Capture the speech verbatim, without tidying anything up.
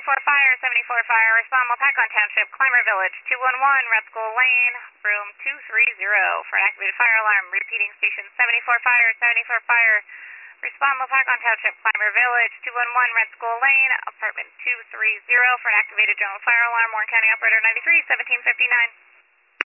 seventy-four Fire, seventy-four Fire, respond Wapakon Township, Clymer Village, two one one, Red Skull Lane, room two three zero for an activated fire alarm. Repeating station seventy-four Fire, seventy-four Fire, respond Wapakon Township, Clymer Village, two one one, Red Skull Lane, apartment two three zero for an activated general fire alarm. Warren County Operator ninety-three, seventeen fifty-nine.